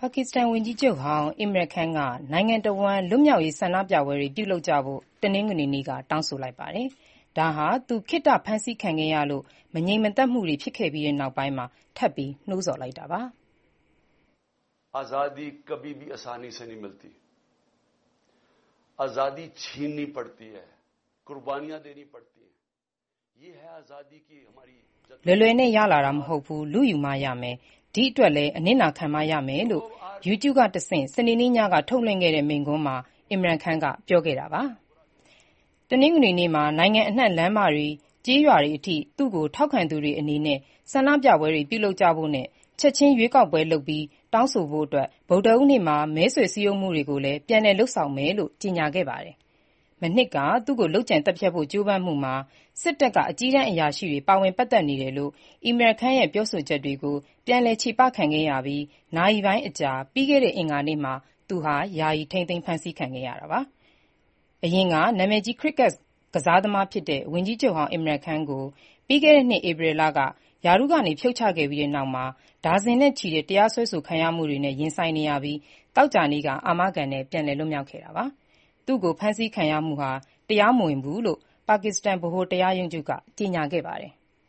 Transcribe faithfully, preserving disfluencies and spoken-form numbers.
ပါကစ္စတန်ဝန်ကြီးချုပ်ဟောင်း Imran Khan က နိုင်ငံတဝန်းလွတ်မြောက်ရေးဆန္ဒပြပွဲတွေပြုလုပ်ကြဖို့ တနင်္ဂနွေနေ့က တောင်းဆိုလိုက်ပါတယ်။ ဒါဟာ သူခေတ္တဖမ်းဆီးခံခဲ့ရလို့ မငြိမ်မသက်မှုတွေဖြစ်ခဲ့ပြီးနောက်ပိုင်း ထပ်ပြီးနှိုးဆော်လိုက်တာပါ။ "Azadi kabhi bhi aasani se nahi milti. Azadi chheenni padti hai. Qurbaniyan deni padti hain. Ye hai azadi ki hamari" လွယ်လွယ်နဲ့ရလာတာမဟုတ်ဘူး။ လုယူမှရမယ်။ ဒီအတွက်လည်း အနစ်နာခံမှရမယ်လို့ YouTube ကတဆင့် စနေနေ့ညက ထုတ်လွှင့်ခဲ့တဲ့မိန့်ခွန်းမှာ Imran Khan ကပြောခဲ့တာပါ။ တနင်္ဂနွေနေ့မှာ နိုင်ငံအနှံ့ လမ်းမတွေ၊ ကျေးရွာတွေအထိ သူ့ကိုထောက်ခံသူတွေအနေနဲ့ ဆန္ဒပြပွဲတွေပြုလုပ်ကြဖို့နဲ့ ချက်ချင်းရွေးကောက်ပွဲလုပ်ပြီး တောင်းဆိုဖို့ ဗုဒ္ဓဟူးနေ့မှာ မဲဆွယ်စည်းရုံးမှုတွေကိုလည်း ပြန်လည်လုပ်ဆောင်မယ်လို့ ကြေညာခဲ့ပါတယ်။ မနှစ်က သူ့ကိုလုပ်ကြံသတ်ဖြတ်ဖို့ ကြိုးပမ်းမှုမှာ စစ်တပ်က အကြီးတန်းအရာရှိတွေ ပါဝင်ပတ်သက်နေတယ်လို့ Imran Khan ရဲ့ ပြောဆိုချက်တွေကို ပြန်လည်ချေပခံခဲ့ရပြီး နာရီပိုင်းအကြာ ပြီးခဲ့တဲ့အင်္ဂါနေ့မှာ သူဟာ ယာယီထိန်းသိမ်းဖမ်းဆီးခံခဲ့ရတာပါ။ အရင်က နာမည်ကြီး ခရစ်ကက်ကစားသမားဖြစ်တဲ့ ဝန်ကြီးချုပ်ဟောင်း Imran Khan ကို ပြီးခဲ့တဲ့နှစ် ဧပြီလက ရာထူးကနေ ဖြုတ်ချခဲ့ပြီးနောက်မှာ ဒါဇင်နဲ့ချီတဲ့ တရားစွဲဆိုခံရမှုတွေနဲ့ ရင်ဆိုင်နေရပြီး သောကြာနေ့က အာမခံနဲ့ ပြန်လည်လွတ်မြောက်ခဲ့တာပါ။ သူ့ကိုဖမ်းဆီးခံရမှုဟာ တရားမဝင်ဘူးလို့ ပါကစ္စတန်ဗဟိုတရားရုံးချုပ်က ကြေညာခဲ့ပါတယ်။